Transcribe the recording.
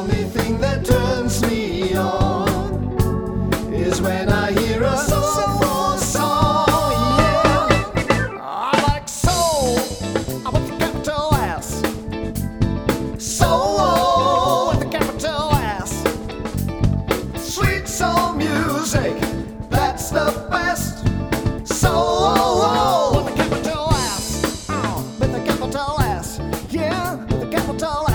only thing that turns me on is when I hear a soul song. Yeah, I like soul with a capital S. Soul with a capital S. Sweet soul music, that's the best. Soul with a capital S. With a capital S. Yeah, with a capital S.